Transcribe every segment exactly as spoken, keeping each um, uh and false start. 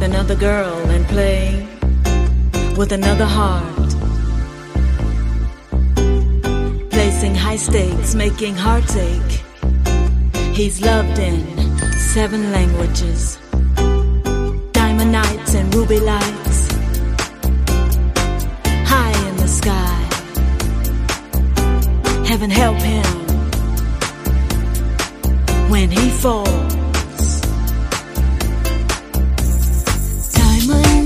another girl and play with another heart. Placing high stakes, making hearts ache. He's loved in seven languages. Diamond nights and ruby lights. High in the sky. Heaven help him when he falls. Diamond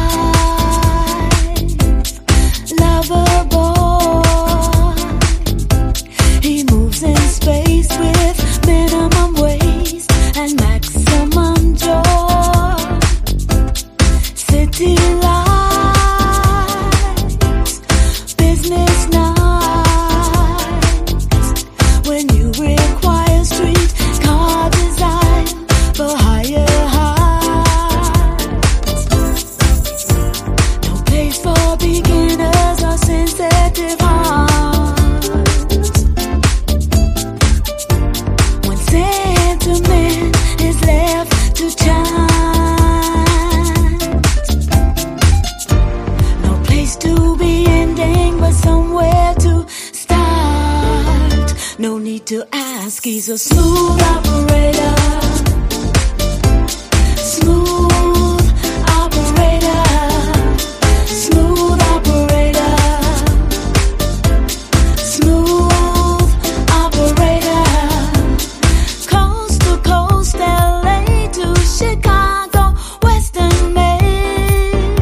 life, lover boy. He moves in space with minimum waste and maximum joy. City lights, business nights. When you require street car design for higher heights. No place for beginners or sensitive hearts. When sentiment is left to chance. No place to be ending, but somewhere to start. No need to ask, he's a smooth operator. Smooth operator. Smooth operator. Smooth operator. Coast to coast, L A to Chicago, Western Maine.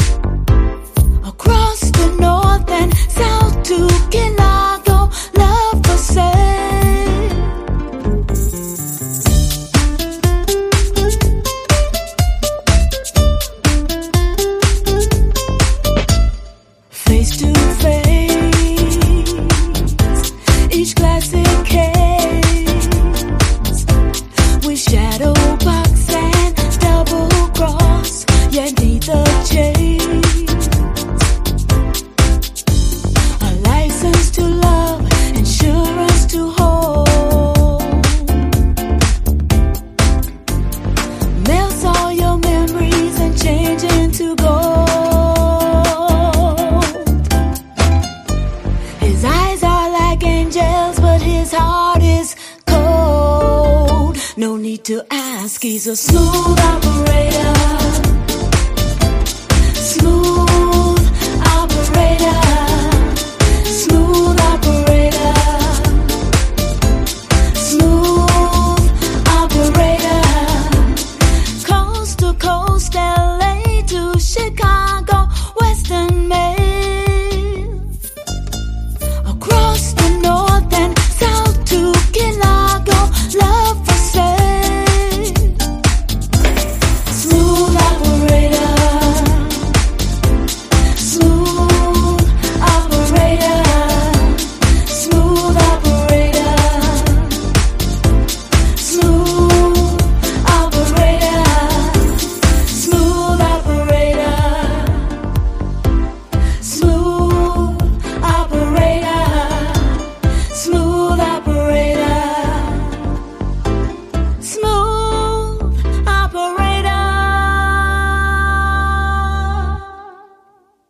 Across the north and south to Kilago, love for sale. Face to face, each classic case. We shadow box and double cross, yet neither chase. A license to love, insurance to hold. Melts all your memories and change into gold. His eyes are like angels, but his heart is cold. No need to ask, he's a smooth operator.